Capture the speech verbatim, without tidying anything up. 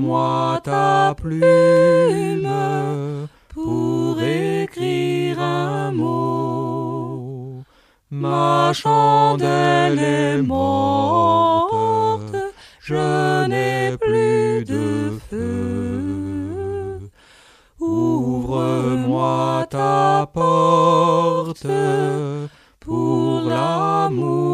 Ouvre-moi ta plume pour écrire un mot. Ma chandelle est morte, je n'ai plus de feu. Ouvre-moi ta porte pour l'amour